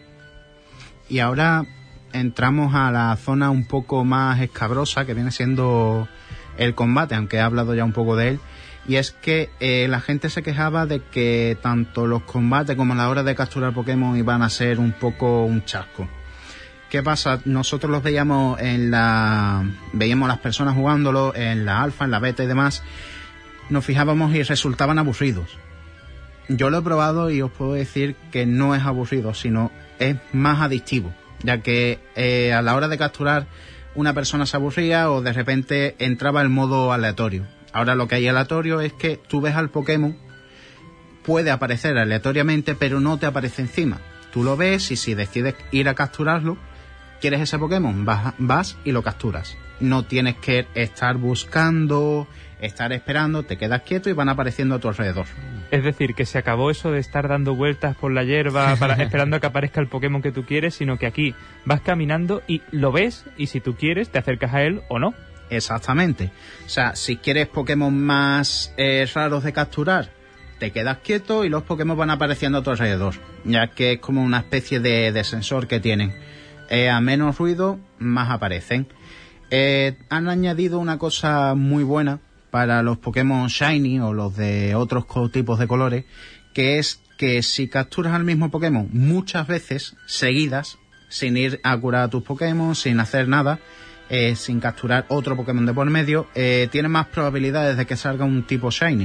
Y ahora entramos a la zona un poco más escabrosa, que viene siendo el combate, aunque he hablado ya un poco de él. Y es que eh, la gente se quejaba de que tanto los combates como la hora de capturar Pokémon iban a ser un poco un chasco. ¿Qué pasa? Nosotros los veíamos en la... veíamos las personas jugándolo en la alfa, en la beta y demás. Nos fijábamos y resultaban aburridos. Yo lo he probado y os puedo decir que no es aburrido, sino es más adictivo. Ya que eh, a la hora de capturar, una persona se aburría o de repente entraba el modo aleatorio. Ahora lo que hay aleatorio es que tú ves al Pokémon, puede aparecer aleatoriamente, pero no te aparece encima. Tú lo ves y si decides ir a capturarlo, quieres ese Pokémon, vas, vas y lo capturas. No tienes que estar buscando, estar esperando, te quedas quieto y van apareciendo a tu alrededor. Es decir, que se acabó eso de estar dando vueltas por la hierba para, esperando a que aparezca el Pokémon que tú quieres, sino que aquí vas caminando y lo ves y si tú quieres te acercas a él o no. Exactamente. O sea, si quieres Pokémon más eh, raros de capturar, te quedas quieto y los Pokémon van apareciendo a tu alrededor, ya que es como una especie de, de sensor que tienen. Eh, a menos ruido, más aparecen. Eh, han añadido una cosa muy buena para los Pokémon Shiny o los de otros tipos de colores, que es que si capturas al mismo Pokémon muchas veces seguidas, sin ir a curar a tus Pokémon, sin hacer nada, Eh, sin capturar otro Pokémon de por medio, eh, tiene más probabilidades de que salga un tipo Shiny.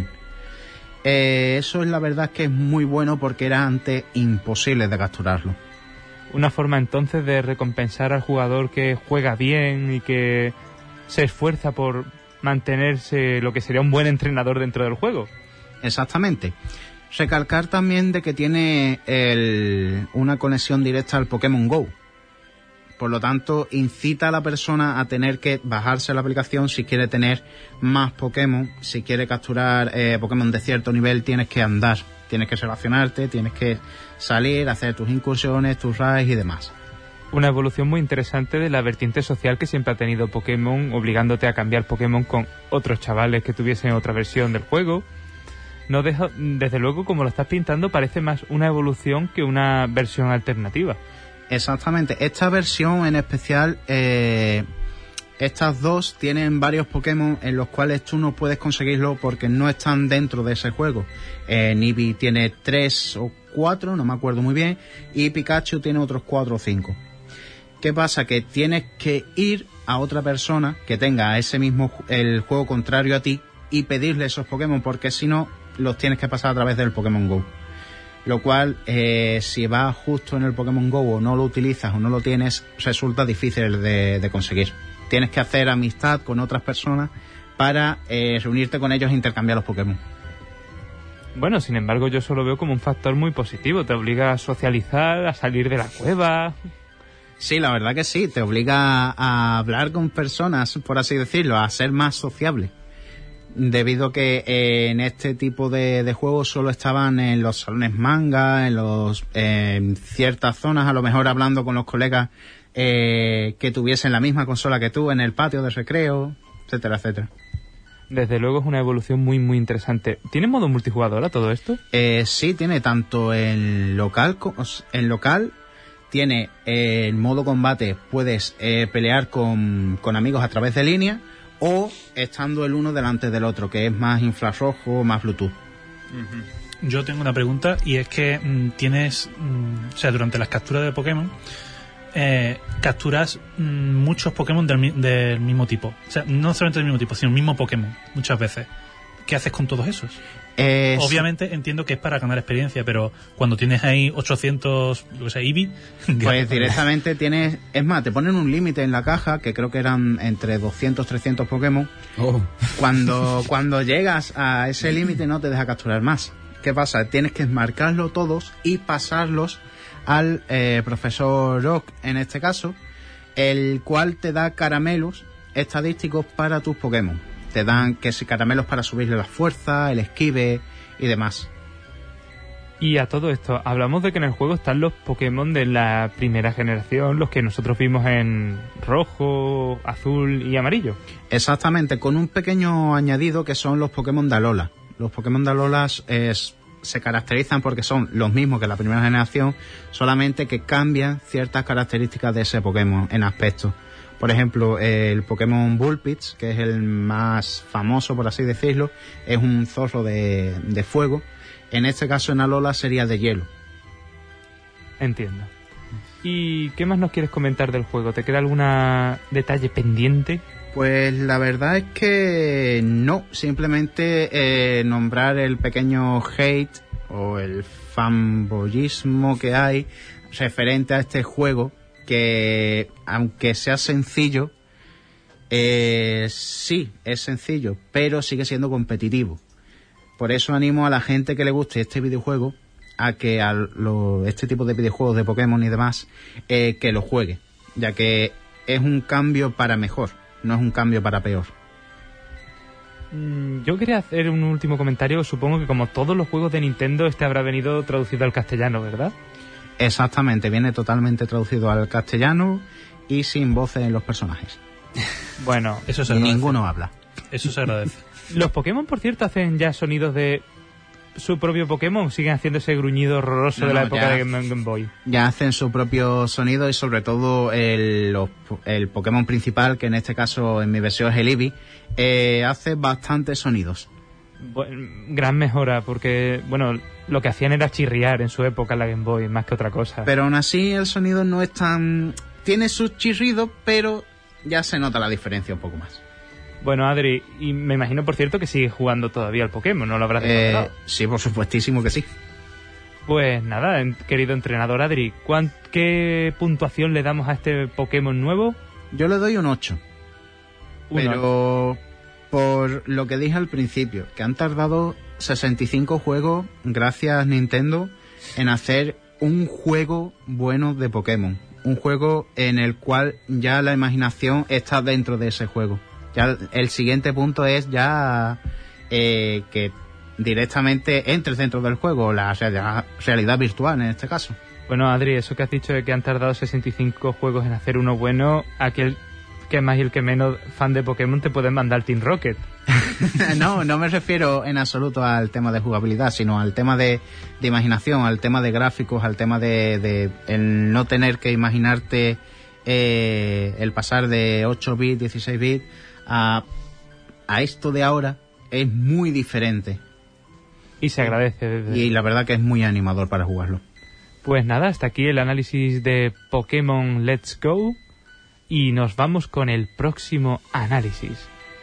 Eh, eso es la verdad que es muy bueno porque era antes imposible de capturarlo. Una forma entonces de recompensar al jugador que juega bien y que se esfuerza por mantenerse lo que sería un buen entrenador dentro del juego. Exactamente. Recalcar también de que tiene el, una conexión directa al Pokémon Go. Por lo tanto, incita a la persona a tener que bajarse la aplicación si quiere tener más Pokémon. Si quiere capturar eh, Pokémon de cierto nivel, tienes que andar, tienes que relacionarte, tienes que salir, hacer tus incursiones, tus raids y demás. Una evolución muy interesante de la vertiente social que siempre ha tenido Pokémon, obligándote a cambiar Pokémon con otros chavales que tuviesen otra versión del juego. No deja, desde luego, como lo estás pintando, parece más una evolución que una versión alternativa. Exactamente. Esta versión en especial, eh, estas dos tienen varios Pokémon en los cuales tú no puedes conseguirlo porque no están dentro de ese juego. Eh, Eevee tiene tres o cuatro, no me acuerdo muy bien, y Pikachu tiene otros cuatro o cinco. ¿Qué pasa? Que tienes que ir a otra persona que tenga ese mismo el juego contrario a ti y pedirle esos Pokémon, porque si no los tienes que pasar a través del Pokémon Go. Lo cual, eh, si vas justo en el Pokémon Go o no lo utilizas o no lo tienes, resulta difícil de, de conseguir. Tienes que hacer amistad con otras personas para eh, reunirte con ellos e intercambiar los Pokémon. Bueno, sin embargo, yo solo veo como un factor muy positivo. Te obliga a socializar, a salir de la cueva. Sí, la verdad que sí. Te obliga a hablar con personas, por así decirlo, a ser más sociable. Debido a que eh, en este tipo de, de juegos solo estaban en los salones manga, en los eh, en ciertas zonas, a lo mejor hablando con los colegas eh, que tuviesen la misma consola que tú en el patio de recreo, etcétera, etcétera. Desde luego es una evolución muy muy interesante. ¿Tiene modo multijugador a todo esto? Eh, sí, tiene tanto en local, en local tiene eh, el modo combate, puedes eh, pelear con, con amigos a través de línea, o estando el uno delante del otro, que es más infrarrojo, más Bluetooth. Uh-huh. Yo tengo una pregunta y es que mmm, tienes, mmm, o sea, durante las capturas de Pokémon, eh, capturas mm, muchos Pokémon del, mi- del mismo tipo. O sea, no solamente del mismo tipo, sino el mismo Pokémon, muchas veces. ¿Qué haces con todos esos? Eh, Obviamente entiendo que es para ganar experiencia, pero cuando tienes ahí ochocientos, lo que sea, Eevee... Pues directamente tienes... Es más, te ponen un límite en la caja, que creo que eran entre doscientos, trescientos Pokémon. Oh. Cuando, cuando llegas a ese límite no te deja capturar más. ¿Qué pasa? Tienes que marcarlos todos y pasarlos al eh, profesor Rock, en este caso, el cual te da caramelos estadísticos para tus Pokémon. Te dan que si caramelos para subirle la fuerza, el esquive y demás. Y a todo esto, hablamos de que en el juego están los Pokémon de la primera generación, los que nosotros vimos en rojo, azul y amarillo. Exactamente, con un pequeño añadido que son los Pokémon de Alola. Los Pokémon de Alola es, se caracterizan porque son los mismos que la primera generación, solamente que cambian ciertas características de ese Pokémon en aspecto. Por ejemplo, el Pokémon Bullpix, que es el más famoso, por así decirlo, es un zorro de, de fuego. En este caso, en Alola, sería de hielo. Entiendo. ¿Y qué más nos quieres comentar del juego? ¿Te queda algún detalle pendiente? Pues la verdad es que no. Simplemente eh, nombrar el pequeño hate o el fanboyismo que hay referente a este juego, que aunque sea sencillo, eh, sí, es sencillo, pero sigue siendo competitivo. Por eso animo a la gente que le guste este videojuego a que a lo, este tipo de videojuegos de Pokémon y demás, eh, que lo juegue, ya que es un cambio para mejor, no es un cambio para peor. Mm, Yo quería hacer un último comentario. Supongo que como todos los juegos de Nintendo, este habrá venido traducido al castellano, ¿verdad? Exactamente, viene totalmente traducido al castellano y sin voces en los personajes. Bueno, Eso se agradece. Ninguno habla. Eso se agradece. los Pokémon, por cierto, hacen ya sonidos de su propio Pokémon. Siguen haciendo ese gruñido horroroso No, de la no, época ya. de Game Game Boy. Ya hacen su propio sonido y sobre todo el, los- el Pokémon principal, que en este caso en mi versión es el Eevee, eh, hace bastantes sonidos. Bu- gran mejora, porque, bueno, lo que hacían era chirriar en su época en la Game Boy, más que otra cosa. Pero aún así el sonido no es tan... Tiene sus chirridos, pero ya se nota la diferencia un poco más. Bueno, Adri, y me imagino, por cierto, que sigues jugando todavía al Pokémon, ¿no lo habrás Eh, dejado? sí, por supuestísimo que sí. Pues nada, en- querido entrenador Adri, ¿cuán- ¿qué puntuación le damos a este Pokémon nuevo? Yo le doy un ocho. Uno. Pero por lo que dije al principio, que han tardado sesenta y cinco juegos, gracias Nintendo, en hacer un juego bueno de Pokémon. Un juego en el cual ya la imaginación está dentro de ese juego. Ya el siguiente punto es ya eh, que directamente entres dentro del juego, la realidad, realidad virtual en este caso. Bueno, Adri, eso que has dicho de que han tardado sesenta y cinco juegos en hacer uno bueno, aquel que más y el que menos fan de Pokémon te pueden mandar Team Rocket. No, no me refiero en absoluto al tema de jugabilidad, sino al tema de, de imaginación, al tema de gráficos, al tema de, de el no tener que imaginarte eh, el pasar de ocho bits, dieciséis bits a, a esto de ahora es muy diferente. Y se agradece. Desde... Y la verdad que es muy animador para jugarlo. Pues nada, hasta aquí el análisis de Pokémon Let's Go y nos vamos con el próximo análisis.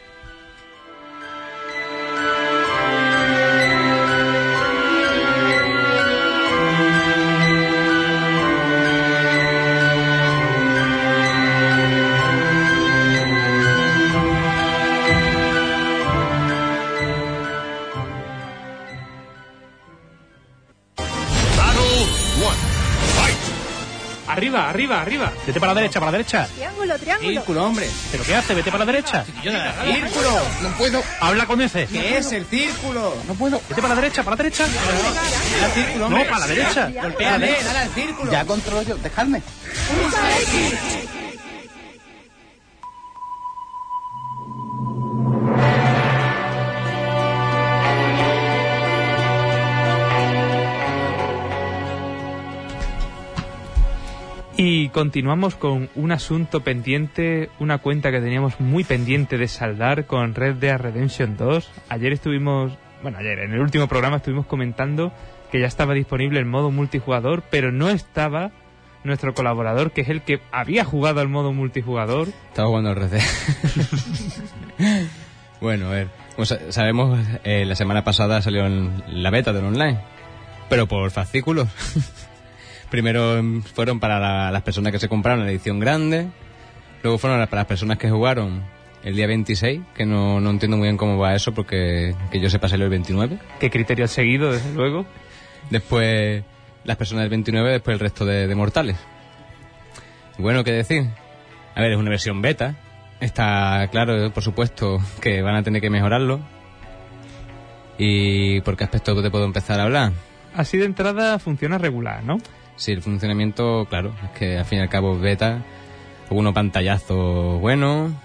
Arriba, arriba, arriba. Vete para la derecha, para la derecha. Triángulo, triángulo. Círculo, hombre. ¿Pero qué hace? Vete para la derecha. Círculo. No puedo. Habla con ese. ¿Qué es el círculo? No puedo. Vete para la derecha, para la derecha. Dale al círculo, hombre. No, para la derecha. Golpéale, dale al círculo. Ya controlo yo, dejadme. Y continuamos con un asunto pendiente, una cuenta que teníamos muy pendiente de saldar con Red Dead Redemption dos. Ayer estuvimos, bueno, ayer en el último programa estuvimos comentando que ya estaba disponible el modo multijugador, pero no estaba nuestro colaborador, que es el que había jugado al modo multijugador. Estaba jugando al R C. Bueno, a ver, como sa- sabemos, eh, la semana pasada salió en la beta del online, pero por fascículos. Primero mm, fueron para la- las personas que se compraron la edición grande, luego fueron la- para las personas que jugaron el día veintiséis, que no, no entiendo muy bien cómo va eso, porque que yo sepa salió el veintinueve. ¿Qué criterio has seguido, desde luego? Después las personas del veintinueve, después el resto de, de mortales. Bueno, ¿qué decir? A ver, es una versión beta. Está claro, por supuesto, que van a tener que mejorarlo. ¿Y por qué aspecto te puedo empezar a hablar? Así de entrada funciona regular, ¿no? Sí, el funcionamiento, claro, es que al fin y al cabo es beta. Uno pantallazo bueno.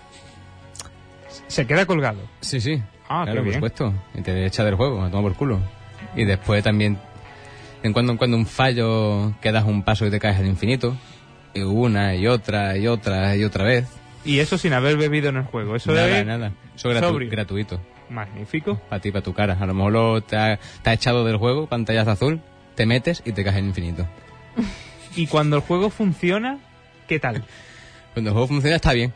Se queda colgado. Sí, sí. Ah, claro, qué bien. por supuesto. Y te echa del juego, me toma por culo. Y después también, en cuando en cuando un fallo, que das un paso y te caes al infinito. Y una y otra y otra y otra vez. Y eso sin haber bebido en el juego. Eso nada, es nada. Eso es gratu- sobrio. gratuito. Magnífico. Para ti, para tu cara. A lo mejor lo, te, ha, te ha echado del juego, pantallazo azul, te metes y te caes al infinito. Y cuando el juego funciona, ¿qué tal? Cuando el juego funciona está bien.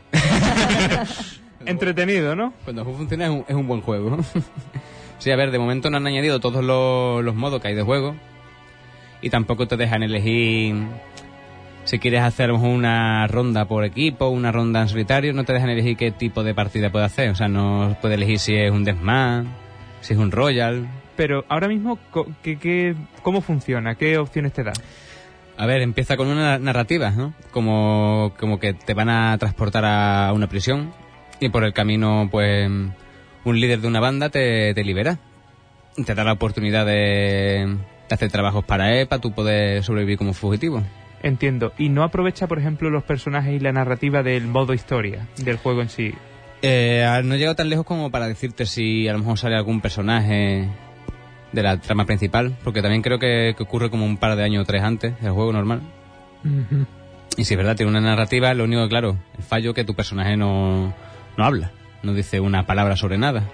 Entretenido, ¿no? Cuando el juego funciona es un, es un buen juego. Sí, a ver, de momento no han añadido todos los, los modos que hay de juego. Y tampoco te dejan elegir si quieres hacer a lo mejor una ronda por equipo, una ronda en solitario. No te dejan elegir qué tipo de partida puedes hacer. O sea, no puedes elegir si es un Deathmatch, si es un Royal. Pero ahora mismo, co- ¿qué, qué, ¿cómo funciona? ¿Qué opciones te da? A ver, empieza con una narrativa, ¿no? Como, como que te van a transportar a una prisión y por el camino, pues, un líder de una banda te, te libera. Te da la oportunidad de, de hacer trabajos para él, para tú poder sobrevivir como fugitivo. Entiendo. ¿Y no aprovecha, por ejemplo, los personajes y la narrativa del modo historia, del juego en sí? Eh, no he llegado tan lejos como para decirte si a lo mejor sale algún personaje de la trama principal, porque también creo que, que ocurre como un par de años o tres antes del juego normal. Ujú. Y si es verdad, tiene una narrativa, lo único que, claro, el fallo es que tu personaje no, no habla, no dice una palabra sobre nada.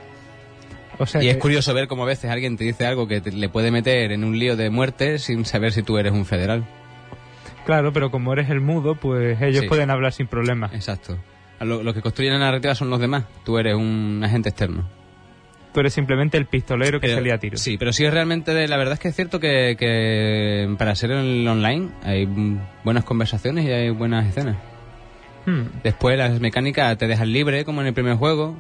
O sea Y que- es curioso ver cómo a veces alguien te dice algo que te- le puede meter en un lío de muerte sin saber si tú eres un federal. Claro, pero como eres el mudo, pues ellos Sí. pueden hablar sin problema. Exacto. A Lo, los que construyen la narrativa son los demás, tú eres un agente externo. Tú eres simplemente el pistolero que Pero- salía a tiro. Sí, pero sí es realmente, de, la verdad es que es cierto que, que para ser el online hay mm, buenas conversaciones y hay buenas escenas. Hmm. Después las mecánicas te dejan libre, como en el primer juego.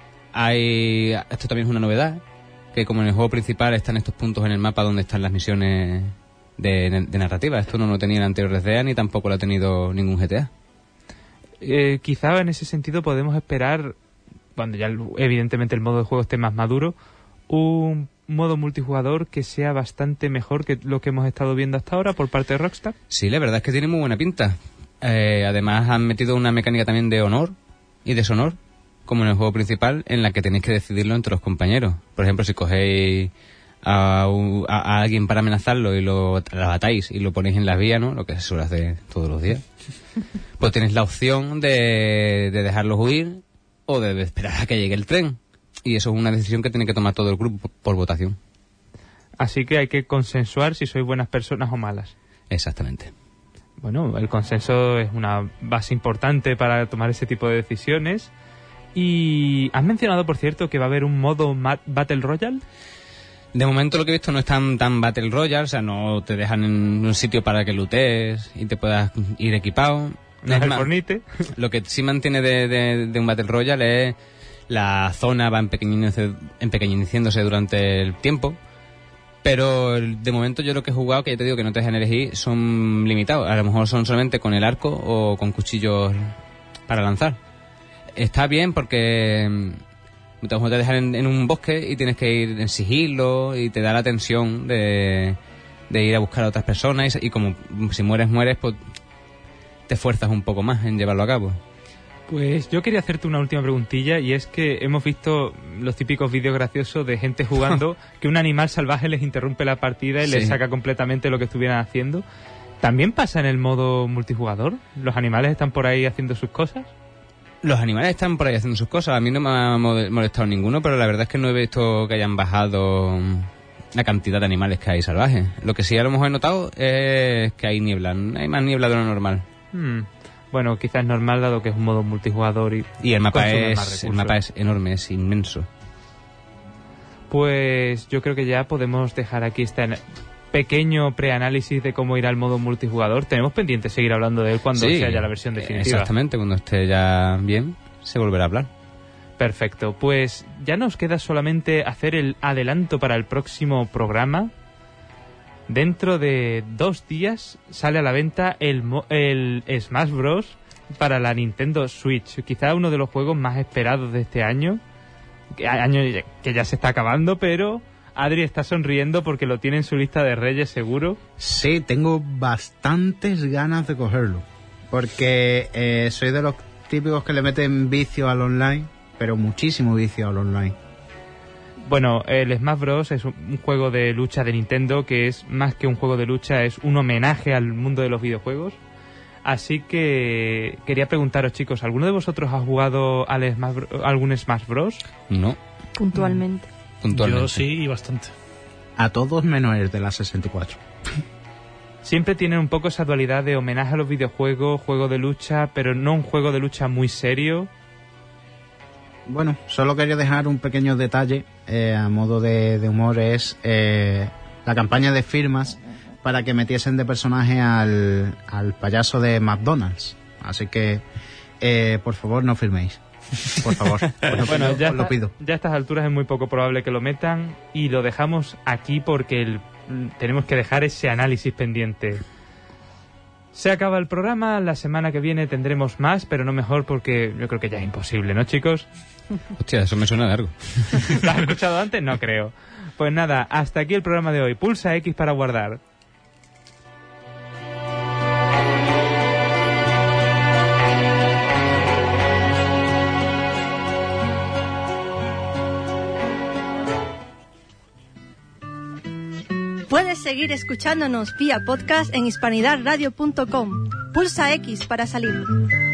Hay, esto también es una novedad, que como en el juego principal están estos puntos en el mapa donde están las misiones de, de narrativa. Esto no lo tenía el anterior R D A ni tampoco lo ha tenido ningún G T A. Eh, quizá en ese sentido podemos esperar, cuando ya el- evidentemente el modo de juego esté más maduro, un modo multijugador que sea bastante mejor que lo que hemos estado viendo hasta ahora por parte de Rockstar. Sí, la verdad es que tiene muy buena pinta. Eh, además han metido una mecánica también de honor y deshonor, como en el juego principal, en la que tenéis que decidirlo entre los compañeros. Por ejemplo, si cogéis a, un- a- a alguien para amenazarlo y lo, lo atáis y lo ponéis en las vías, ¿no? Lo que se suele hacer todos los días. Pues tenéis la opción de, de dejarlos huir o de esperar a que llegue el tren. Y eso es una decisión que tiene que tomar todo el grupo por, por votación. Así que hay que consensuar si sois buenas personas o malas. Exactamente. Bueno, el consenso es una base importante para tomar ese tipo de decisiones. Y has mencionado, por cierto, que va a haber un modo ma- Battle Royale. De momento lo que he visto no es tan, tan Battle Royale, o sea, no te dejan en un sitio para que lootes y te puedas ir equipado. No es Es el más, Fornite. lo que sí mantiene de, de- de un Battle Royale es la zona va empequeñeciéndose, empequeñeciéndose durante el tiempo, pero el- de momento yo lo que he jugado, que ya te digo que no te dejan elegir, son limitados. A lo mejor son solamente con el arco o con cuchillos para lanzar. Está bien porque mm, te te dejan en, en un bosque y tienes que ir en sigilo y te da la tensión de, de ir a buscar a otras personas y, y como si mueres, mueres, pues te fuerzas un poco más en llevarlo a cabo. Pues yo quería hacerte una última preguntilla, y es que hemos visto los típicos vídeos graciosos de gente jugando que un animal salvaje les interrumpe la partida y Sí. les saca completamente lo que estuvieran haciendo. ¿También pasa en el modo multijugador? ¿Los animales están por ahí haciendo sus cosas? Los animales están por ahí haciendo sus cosas. A mí no me ha mo- molestado ninguno, pero la verdad es que no he visto que hayan bajado la cantidad de animales que hay salvajes. Lo que sí a lo mejor he notado es que hay niebla, hay más niebla de lo normal. Hmm. Bueno, quizás es normal dado que es un modo multijugador y, y el mapa consume más es recursos. el mapa es enorme, es inmenso. Pues yo creo que ya podemos dejar aquí este pequeño preanálisis de cómo irá el modo multijugador. Tenemos pendiente seguir hablando de él cuando Sí, sea ya la versión definitiva. Exactamente, cuando esté ya bien, se volverá a hablar. Perfecto, pues ya nos queda solamente hacer el adelanto para el próximo programa. Dentro de dos días sale a la venta el, mo- el Smash Bros. Para la Nintendo Switch. Quizá uno de los juegos más esperados de este año. Que- Año que ya se está acabando, pero Adri está sonriendo porque lo tiene en su lista de reyes seguro. Sí, tengo bastantes ganas de cogerlo. Porque eh, soy de los típicos que le meten vicio al online, pero muchísimo vicio al online. Bueno, el Smash Bros. Es un un juego de lucha de Nintendo que es más que un juego de lucha, es un homenaje al mundo de los videojuegos. Así que quería preguntaros, chicos, ¿alguno de vosotros ha jugado al Smash Bro- algún Smash Bros? No, Puntualmente. puntualmente. Yo sí, y bastante. A todos menos el de la sesenta y cuatro. Siempre tienen un poco esa dualidad de homenaje a los videojuegos, juego de lucha, pero no un juego de lucha muy serio. Bueno, solo quería dejar un pequeño detalle eh, a modo de, de humor, es eh, la campaña de firmas para que metiesen de personaje al, al payaso de McDonald's. Así que, eh, por favor, no firméis. Por favor, os lo, Bueno, pido, ya, os lo está- pido. ya a estas alturas es muy poco probable que lo metan y lo dejamos aquí porque el- tenemos que dejar ese análisis pendiente. Se acaba el programa, la semana que viene tendremos más, pero no mejor porque yo creo que ya es imposible, ¿no, chicos? Hostia, eso me suena largo. ¿Lo has escuchado antes? No creo. Pues nada, hasta aquí el programa de hoy. Pulsa X para guardar. Puedes seguir escuchándonos vía podcast en hispanidad radio punto com. Pulsa X para salir.